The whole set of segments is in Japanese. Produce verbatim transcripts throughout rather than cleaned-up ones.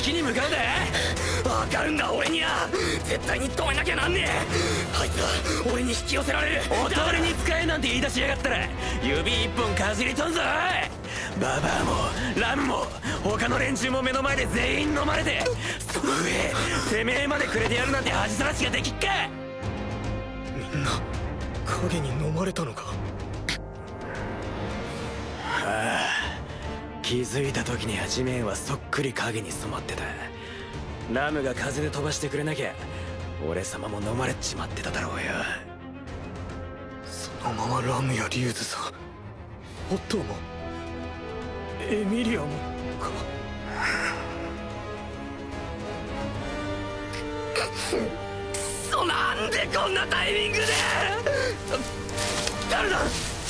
月に向かうで。わかるんだ俺には。絶対に止めなきゃなんねえ。あいつは俺に引き寄せられる。おとりに使えなんて言い出しやがったら指一本かじりとんぞ。ババアもラムも他の連中も目の前で全員飲まれて、その上てめえまでくれてやるなんて恥さらしができっか。 みんな影に飲まれたのか。 ああ、気づいた時には地面はそっくり影に染まってた。ラムが風で飛ばしてくれなきゃ俺様も飲まれちまってただろうよ。 そのままラムやリューズさん、オットーもエミリアもか。 くそ、なんでこんなタイミングで。誰だ。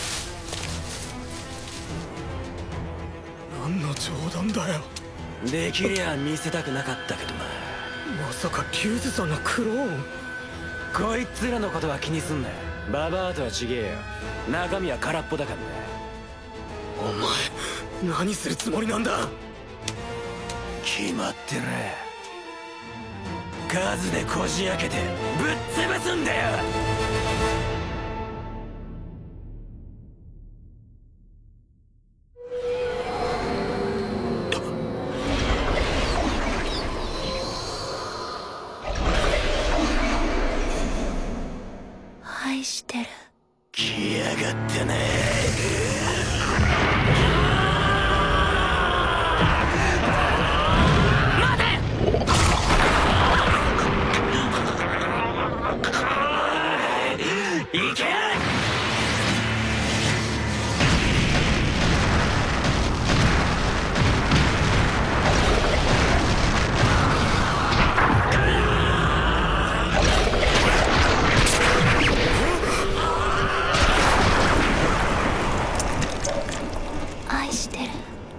何の冗談だよ。 できりゃ見せたくなかったけどな。 まさかリューズさんのクローン。 こいつらのことは気にすんな。ババアとは違えよ。中身は空っぽだからな。 お前何するつもりなんだ。 決まってる。数でこじ開けてぶっ潰すんだよ。 愛してる。 来やがったね。いけ。 愛してる。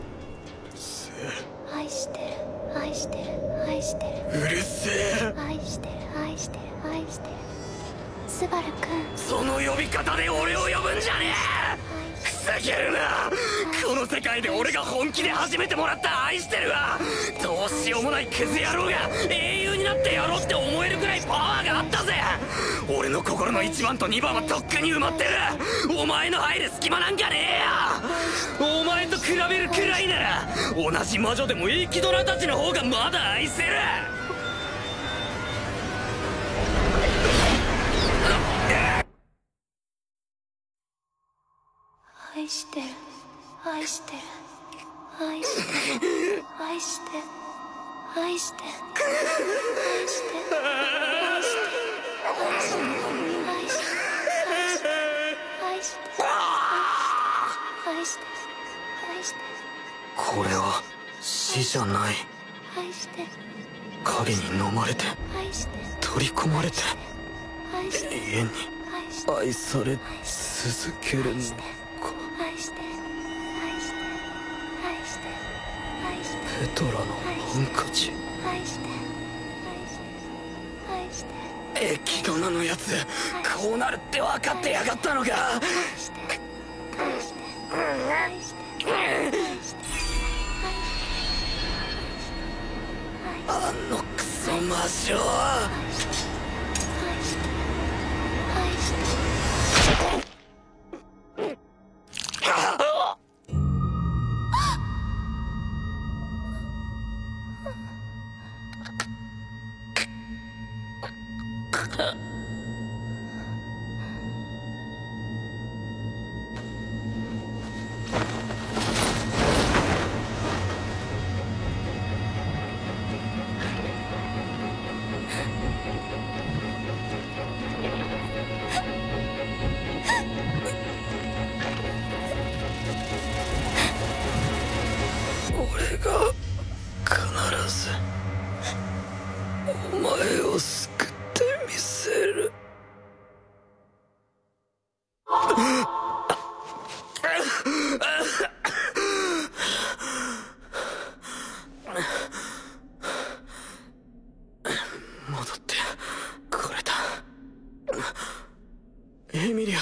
愛してる。愛してる。愛してる。 うるせえ。 愛してる。愛してる。愛してる。スバルくん。 その呼び方で俺を呼ぶんじゃねえ。ふざけるな。この世界で俺が本気で初めてもらった愛してるわ。どうしようもないクズ野郎が英雄になってやろうって思えるくらいパワーがあったぜ。俺の心のいちばんとにばんはとっくに埋まってる。お前の入る隙間なんかねえよ。お前と比べるくらいなら同じ魔女でも生きドラたちの方がまだ愛せる。 愛してる。愛してる。愛してる。愛してる。愛してる。愛してる。愛してる。愛してる。愛してる。愛してる。愛してる。愛してる。 これは死じゃない。 愛してる。 影に飲まれて愛してる。 取り込まれて愛してる。 永遠に愛してる。 愛され続けるのか。 愛してる。愛してる。愛してる。愛してる。愛してる。 ペトラのハンカチ。 愛してる。愛してる。愛してる。 エキドナのやつこうなるって分かってやがったのか。 愛してる。愛してる。愛してる。愛してる。 あのクソ魔女。 愛してる。愛してる。 俺が必ずお前を救ってみせる。戻ってこれた。エミリア。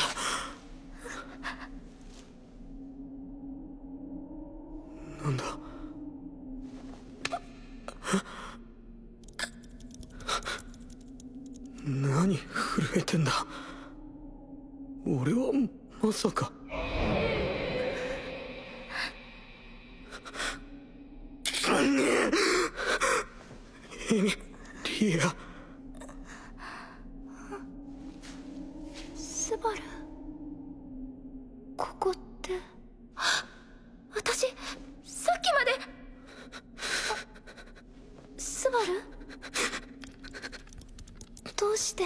なんだ。 んだ。俺はまさか。エミリア。 スバル、ここって。私さっきまで。スバル、どうして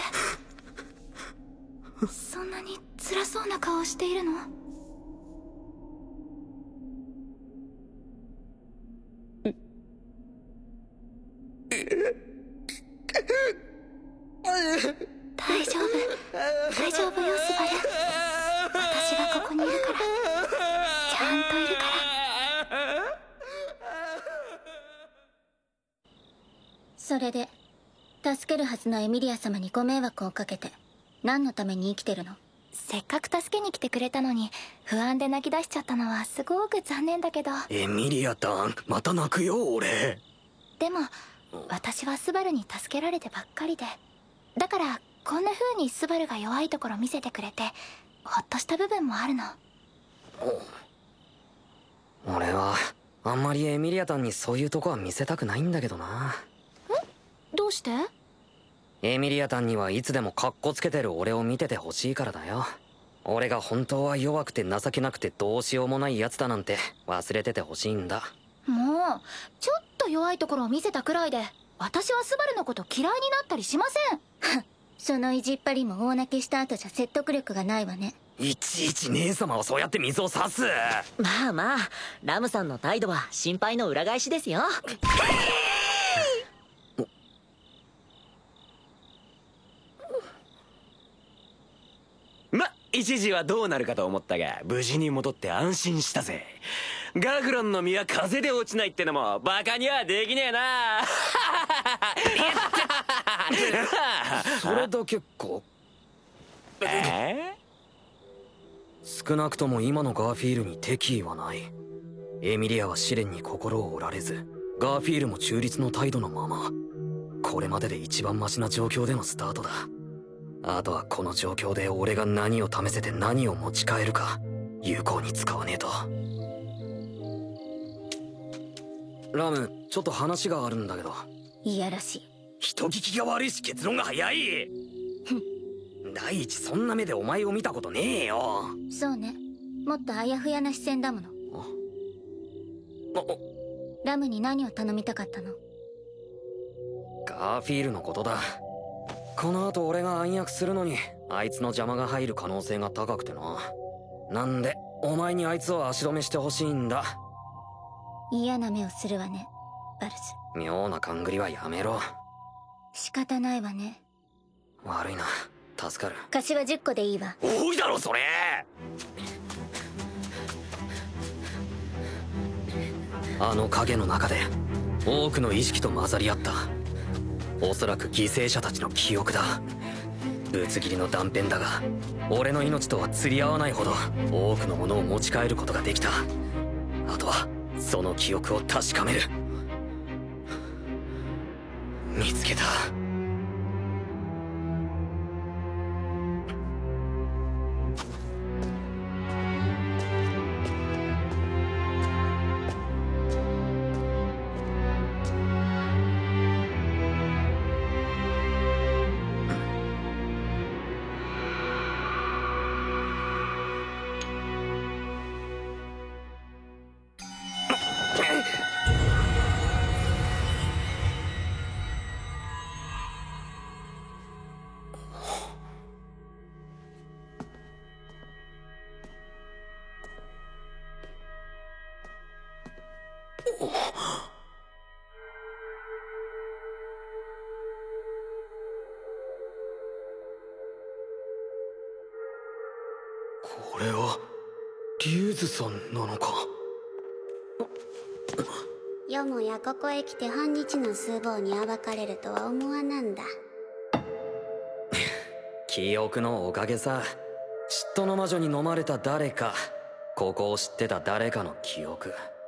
そんなに辛そうな顔しているの？大丈夫大丈夫よスバル。私がここにいるから、ちゃんといるから。 それで助けるはずのエミリア様にご迷惑をかけて何のために生きてるの？ せっかく助けに来てくれたのに不安で泣き出しちゃったのはすごく残念だけど。 エミリアタン、また泣くよ俺。 でも私はスバルに助けられてばっかりで、だからこんな風にスバルが弱いところ見せてくれてほっとした部分もあるの。 俺はあんまりエミリアタンにそういうとこは見せたくないんだけどな。 ん？どうして？ エミリアタンにはいつでもカッコつけてる俺を見ててほしいからだよ。俺が本当は弱くて情けなくてどうしようもないやつだなんて忘れててほしいんだ。 もうちょっと弱いところを見せたくらいで私はスバルのこと嫌いになったりしません。 その意地っ張りも大泣きした後じゃ説得力がないわね。 いちいち姉様をそうやって水を差す。 まあまあ、ラムさんの態度は心配の裏返しですよ。 ま、一時はどうなるかと思ったが無事に戻って安心したぜ。ガフロンの実は風で落ちないってのもバカにはできねえな。 それだけか。 えー、少なくとも今のガーフィールに敵意はない。エミリアは試練に心を折られず、ガーフィールも中立の態度のまま。これまでで一番マシな状況でのスタートだ。あとはこの状況で俺が何を試せて何を持ち帰るか有効に使わねえと。ラム、ちょっと話があるんだけど。 いやらしい。 人聞きが悪いし結論が早い。第一そんな目でお前を見たことねえよ。 そうね、もっとあやふやな視線だもの。ラムに何を頼みたかったの？ ガーフィールのことだ。この後俺が暗躍するのにあいつの邪魔が入る可能性が高くてな。なんでお前にあいつを足止めしてほしいんだ。 嫌な目をするわね、バルス。 妙な勘繰りはやめろ。 仕方ないわね。 悪いな、助かる。 柏じゅっこでいいわ。 多いだろそれ。あの影の中で多くの意識と混ざり合った、おそらく犠牲者たちの記憶だ。ぶつ切りの断片だが俺の命とは釣り合わないほど多くのものを持ち帰ることができた。あとはその記憶を確かめる。見つけた。これはリューズさんなのか。 よもやここへ来て半日の数坊に暴かれるとは思わなんだ。 記憶のおかげさ。嫉妬の魔女に飲まれた誰か、ここを知ってた誰かの記憶。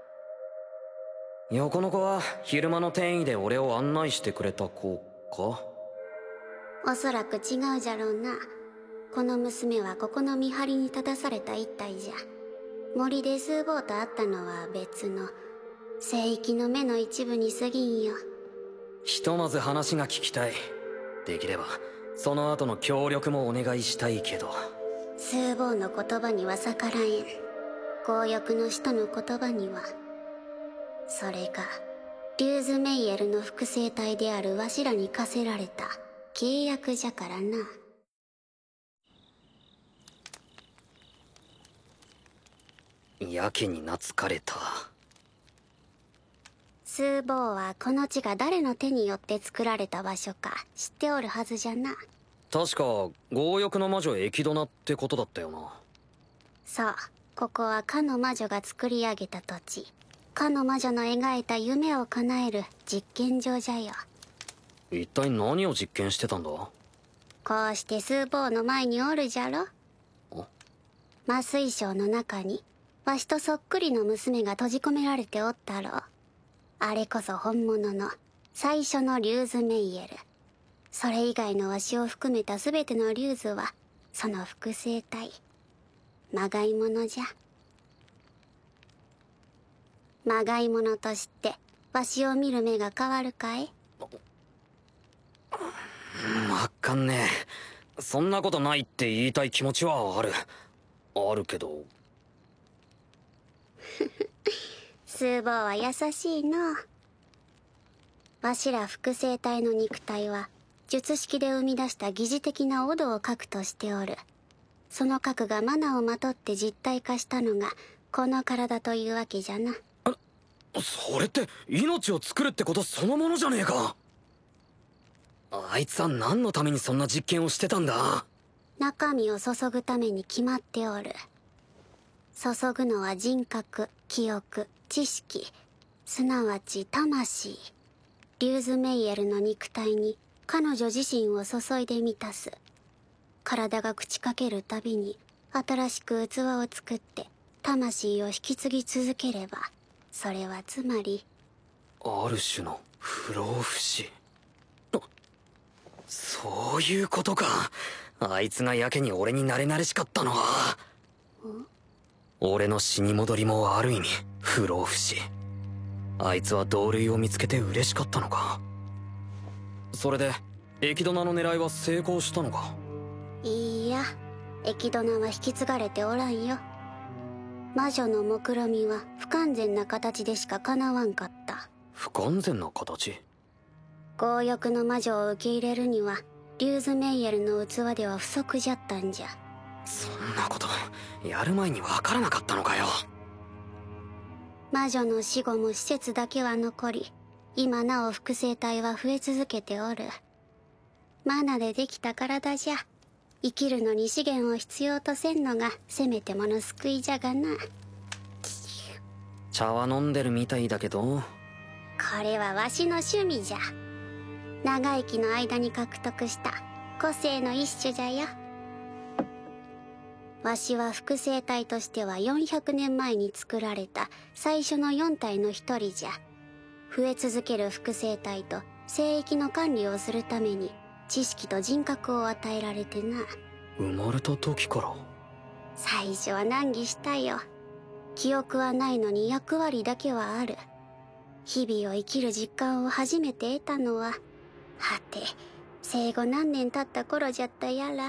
横の子は昼間の転移で俺を案内してくれた子か。 おそらく違うじゃろうな。 この娘はここの見張りに立たされた一体じゃ。森でスーボーと会ったのは別の聖域の目の一部に過ぎんよ。 ひとまず話が聞きたい。できればその後の協力もお願いしたいけど。 スーボーの言葉には逆らえん。強欲の使徒の言葉には。それがリューズメイエルの複製体であるわしらに課せられた契約じゃからな。 やけに懐かれた。 スーボーはこの地が誰の手によって作られた場所か知っておるはずじゃな。 確か強欲の魔女エキドナってことだったよな。 そう、ここはかの魔女が作り上げた土地。かの魔女の描いた夢を叶える実験場じゃよ。 一体何を実験してたんだ？ こうしてスーボーの前におるじゃろ。麻酔床の中にわしとそっくりの娘が閉じ込められておったろう。あれこそ本物の最初のリューズメイエル。それ以外のわしを含めた全てのリューズはその複製体。まがいものじゃ。まがいものとしてわしを見る目が変わるかい？ わかんねえ。そんなことないって言いたい気持ちはある。あるけど。 スーボーは優しいの。わしら複製体の肉体は術式で生み出した疑似的なオドを核としておる。その核がマナをまとって実体化したのがこの体というわけじゃな。 それって命を作るってことそのものじゃねえか。あいつは何のためにそんな実験をしてたんだ？ 中身を注ぐために決まっておる。注ぐのは人格、記憶、知識、すなわち魂。リューズメイエルの肉体に彼女自身を注いで満たす。体が朽ちかけるたびに新しく器を作って魂を引き継ぎ続ければ、それはつまりある種の不老不死。そういうことか。あいつがやけに俺に慣れ慣れしかったのは。俺の死に戻りもある意味不老不死。あいつは同類を見つけて嬉しかったのか。それでエキドナの狙いは成功したのか？ いいや、エキドナは引き継がれておらんよ。魔女の目論みは不完全な形でしか叶わんかった。 不完全な形？ 強欲の魔女を受け入れるにはリューズメイエルの器では不足じゃったんじゃ。 そんなことやる前に分からなかったのかよ。 魔女の死後も施設だけは残り、今なお複製体は増え続けておる。マナでできた体じゃ。生きるのに資源を必要とせんのがせめてもの救いじゃがな。 茶は飲んでるみたいだけど。 これはわしの趣味じゃ。長生きの間に獲得した個性の一種じゃよ。わしは複製体としてはよんひゃくねんまえに作られた最初のよん体の一人じゃ。増え続ける複製体と聖域の管理をするために知識と人格を与えられてな。 生まれた時から？ 最初は難儀したよ。記憶はないのに役割だけはある。日々を生きる実感を初めて得たのは、はて生後何年経った頃じゃったやら。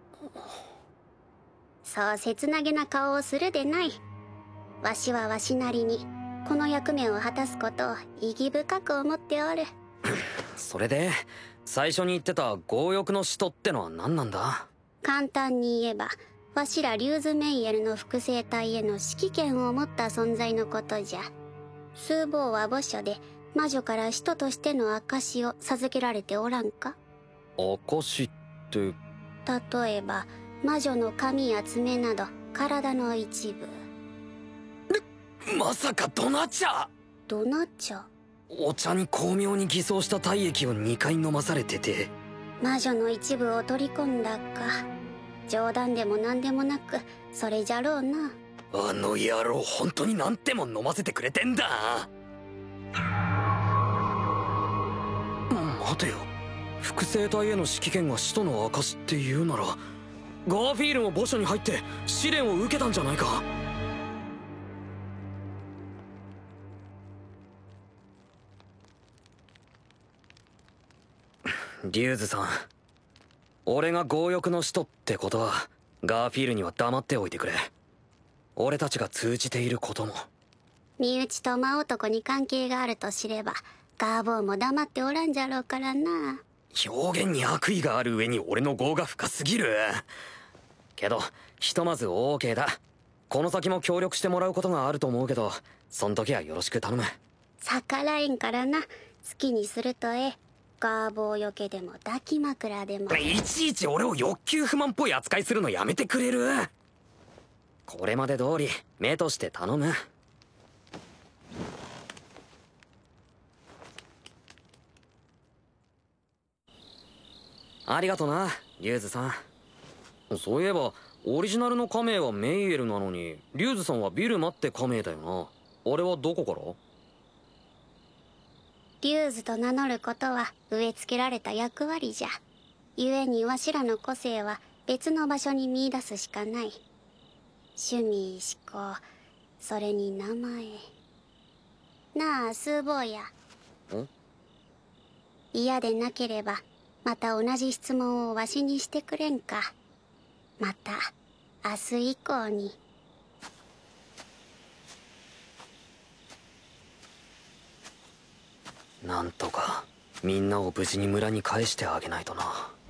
そう切なげな顔をするでない。わしはわしなりにこの役目を果たすことを意義深く思っておる。 それで最初に言ってた強欲の使徒ってのは何なんだ？ 簡単に言えばわしらリューズメイエルの複製体への指揮権を持った存在のことじゃ。スーボーは墓所で魔女から使徒としての証を授けられておらんか？ 証って？ 例えば魔女の髪や爪など体の一部。 まさかドナチャ？ ドナチャ？ お茶に巧妙に偽装した体液をにかい飲まされてて、 魔女の一部を取り込んだか。冗談でも何でもなくそれじゃろうな。 あの野郎本当に何手も飲ませてくれてんだ。待てよ、複製体への指揮権が使徒の証って言うならガーフィールも墓所に入って試練を受けたんじゃないか。リューズさん、俺が強欲の使徒ってことはガーフィールには黙っておいてくれ。俺たちが通じていることも。 身内と真男に関係があると知ればガーボーも黙っておらんじゃろうからな。 表現に悪意がある上に俺の業が深すぎる。けどひとまず OK だ。この先も協力してもらうことがあると思うけど、そん時はよろしく頼む。 逆らえんからな。好きにするとええ。ガーボーよけでも抱き枕でも。 いちいち俺を欲求不満っぽい扱いするのやめてくれる？これまで通り目として頼む。ありがとな、リューズさん。そういえばオリジナルの仮名はメイエルなのに、リューズさんはビルマって仮名だよな。俺はどこから？ リューズと名乗ることは植え付けられた役割じゃ。故にわしらの個性は別の場所に見出すしかない。趣味、思考、それに名前。なあ、スーボーヤ。 ん？ 嫌でなければまた同じ質問をわしにしてくれんか。また明日以降に。 なんとかみんなを無事に村に返してあげないとな。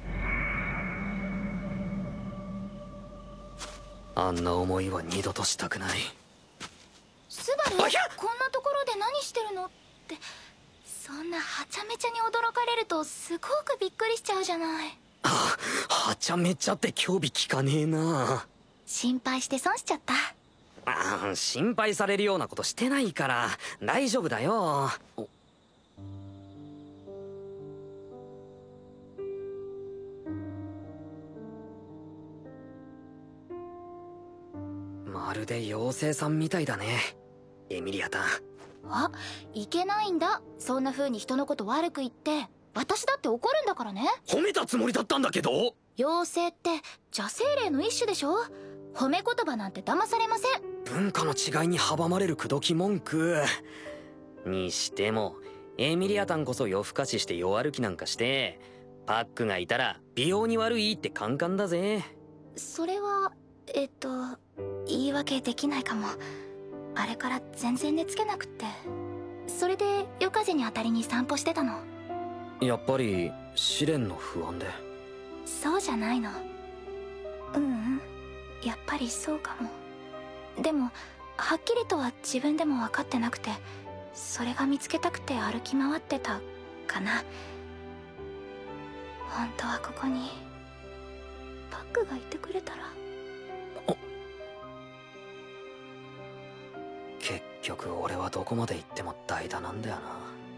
あんな思いは二度としたくない。 スバル、こんなところで何してるのって、そんなはちゃめちゃに驚かれるとすごくびっくりしちゃうじゃない。 あ、はちゃめちゃって興味聞かねえな。 心配して損しちゃった。 あ、心配されるようなことしてないから大丈夫だよ。まるで妖精さんみたいだね、エミリアタン。 あ、いけないんだ。そんな風に人のこと悪く言って。私だって怒るんだからね。 褒めたつもりだったんだけど。 妖精って邪精霊の一種でしょ。褒め言葉なんて騙されません。 文化の違いに阻まれる口説き文句にしても、エミリアタンこそ夜更かしして夜歩きなんかしてパックがいたら美容に悪いってカンカンだぜ。 それはえっと言い訳できないかも。あれから全然寝つけなくって。それで夜風に当たりに散歩してたの。 やっぱり試練の不安で。 そうじゃないの。ううんやっぱりそうかも。でもはっきりとは自分でも分かってなくて、それが見つけたくて歩き回ってたかな。本当はここにパックがいてくれたら。 結局俺はどこまで行っても代打なんだよな。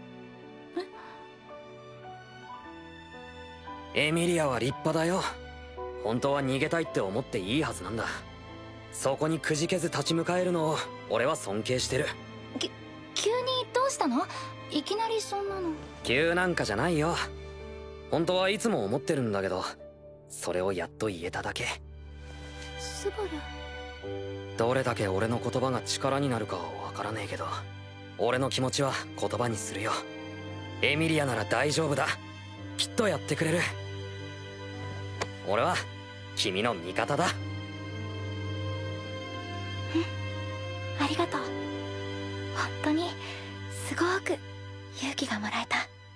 エミリアは立派だよ。本当は逃げたいって思っていいはずなんだ。そこにくじけず立ち向かえるのを俺は尊敬してる。 き急にどうしたの？いきなりそんなの。 急なんかじゃないよ。本当はいつも思ってるんだけど、それをやっと言えただけ。 スバル、 どれだけ俺の言葉が力になるかは分からねえけど、俺の気持ちは言葉にするよ。エミリアなら大丈夫だ。きっとやってくれる。俺は君の味方だ。 ありがとう。本当にすごく勇気がもらえた。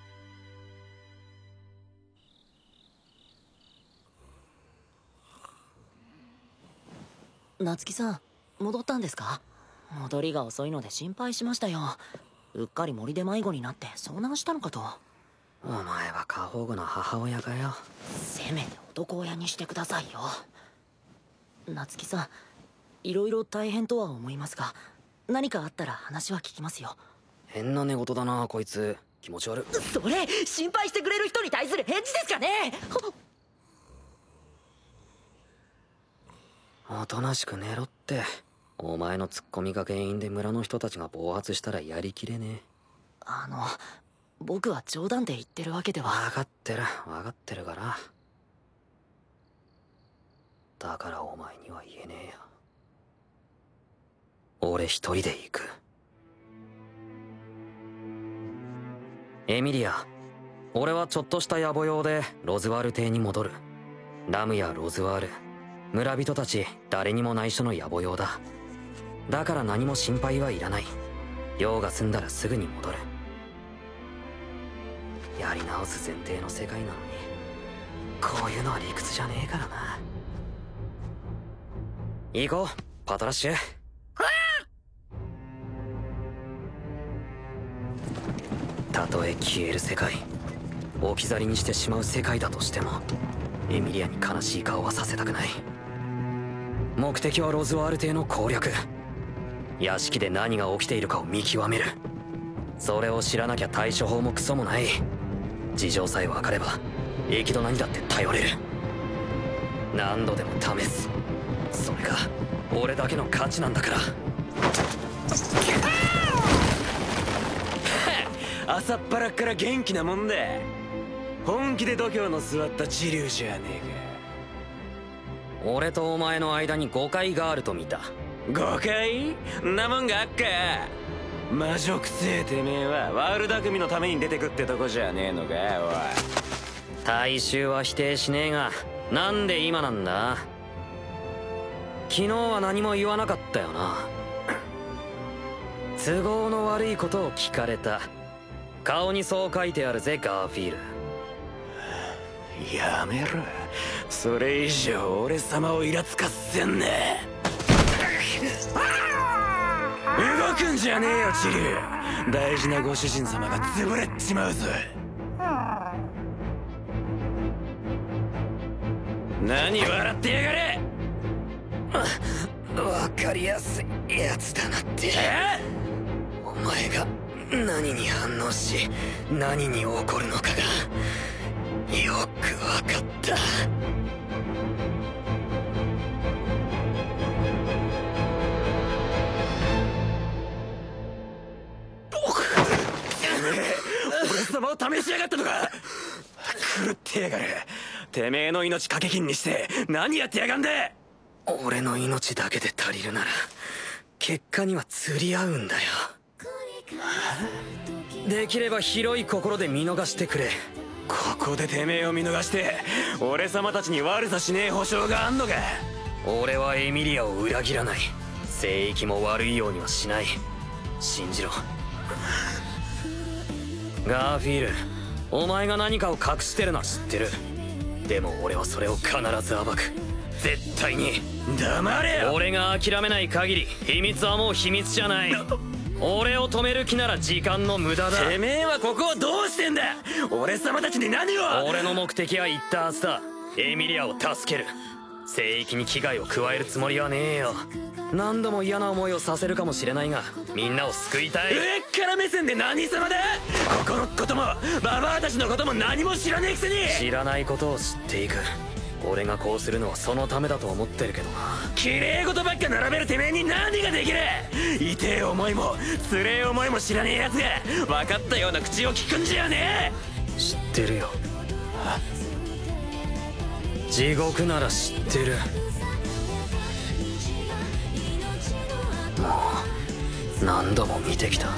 夏希さん、戻ったんですか？戻りが遅いので心配しましたよ。うっかり森で迷子になって遭難したのかと。 お前は過保護の母親かよ。 せめて男親にしてくださいよ。夏希さん、いろいろ大変とは思いますが、何かあったら話は聞きますよ。 変な寝言だなこいつ。気持ち悪い。 それ心配してくれる人に対する返事ですかね？ おとなしく寝ろって。お前のツッコミが原因で村の人たちが暴発したらやりきれねえ。 あの僕は冗談で言ってるわけでは。 分かってる分かってるから。 だからお前には言えねえよ。俺一人で行く。エミリア、俺はちょっとした野暮用でロズワール邸に戻る。ラムやロズワール、村人たち誰にも内緒の野暮用だ。だから何も心配はいらない。用が済んだらすぐに戻る。やり直す前提の世界なのに、こういうのは理屈じゃねえからな。行こう、パトラッシュ。たとえ消える世界、置き去りにしてしまう世界だとしても、エミリアに悲しい顔はさせたくない。目的はロズワール邸の攻略。屋敷で何が起きているかを見極める。それを知らなきゃ対処法もクソもない。事情さえ分かれば行き止まりだって頼れる。何度でも試す。それが俺だけの価値なんだから。 朝っぱらから元気なもんだ。本気で度胸の座った知龍じゃねえか。俺とお前の間に誤解があると見た。 誤解？なもんがあっか。魔女くせえてめえはワールド組のために出てくってとこじゃねえのか。おい、 大衆は否定しねえが、なんで今なんだ。昨日は何も言わなかったよな。都合の悪いことを聞かれた。顔にそう書いてあるぜ、ガーフィール。 やめろ。それ以上俺様をイラつかせんね。動くんじゃねえよ、チリュウ。大事なご主人様が潰れっちまうぞ。何笑ってやがれ。 わかりやすいやつだなって。 え？ お前が何に反応し何に起こるのかがよくわかった。 俺様を試しやがったのか。狂ってやがる。てめえの命賭け金にして何やってやがんだ。 俺の命だけで足りるなら結果には釣り合うんだよ。できれば広い心で見逃してくれ。 ここでてめえを見逃して俺様たちに悪さしねえ保証があんのか。 俺はエミリアを裏切らない。聖域も悪いようにはしない。信じろ。ガーフィール、お前が何かを隠してるのは知ってる。でも俺はそれを必ず暴く。絶対に。 黙れよ。 俺が諦めない限り秘密はもう秘密じゃない。俺を止める気なら時間の無駄だ。 てめえはここをどうしてんだ。俺様たちに何を。 俺の目的は言ったはずだ。エミリアを助ける。聖域に危害を加えるつもりはねえよ。何度も嫌な思いをさせるかもしれないがみんなを救いたい。 上っから目線で何様だ。ここのこともババアたちのことも何も知らねえくせに。 知らないことを知っていく。俺がこうするのはそのためだと思ってるけどな。 綺麗事ばっか並べるてめえに何ができる。痛え思いもつれえ思いも知らねえやつが分かったような口を聞くんじゃねえ。知ってるよ。地獄なら知ってる。もう何度も見てきた。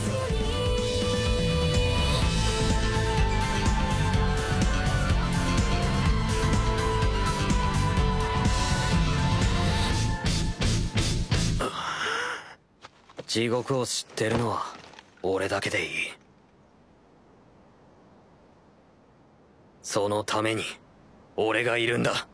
地獄を知ってるのは俺だけでいい。そのために俺がいるんだ。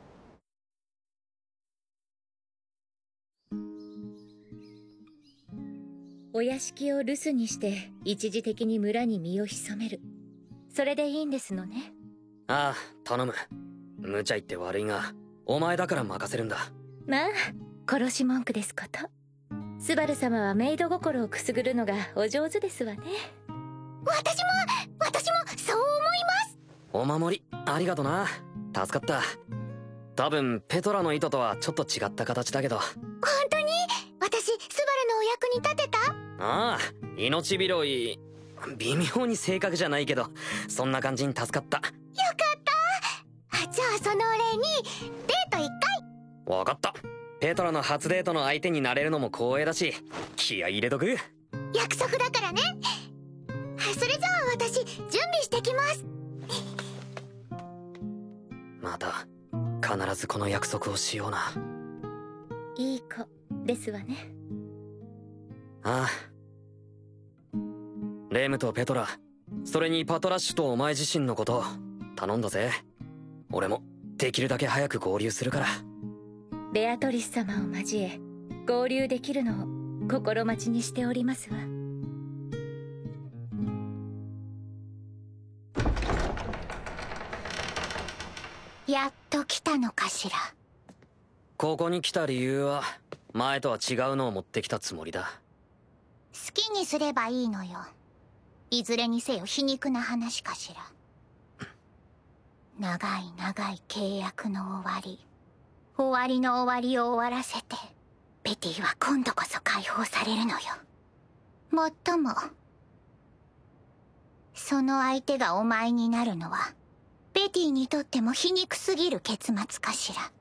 お屋敷を留守にして一時的に村に身を潜める。それでいいんですのね。 ああ、頼む。無茶言って悪いがお前だから任せるんだ。 まあ殺し文句ですこと。スバル様はメイド心をくすぐるのがお上手ですわね。 私も私もそう思います。 お守りありがとな。助かった。多分ペトラの意図とはちょっと違った形だけど。 本当に私スバルのお役に立てた？ ああ、命拾い微妙に正確じゃないけどそんな感じに助かった。よかった。あ、じゃあそのお礼にデートいっかい。 分かった。ペトラの初デートの相手になれるのも光栄だし、気合い入れとく。 約束だからね。それじゃあ私準備してきます。 また必ずこの約束をしような。 いい子ですわね。 ああ。レムとペトラ、それにパトラッシュとお前自身のこと頼んだぜ。俺もできるだけ早く合流するから。 ベアトリス様を交え合流できるのを心待ちにしておりますわ。 やっと来たのかしら。 ここに来た理由は前とは違うのを持ってきたつもりだ。 好きにすればいいのよ。いずれにせよ皮肉な話かしら。長い長い契約の終わり、終わりの終わりを終わらせて、ベティは今度こそ解放されるのよ。もっともその相手がお前になるのはベティにとっても皮肉すぎる結末かしら。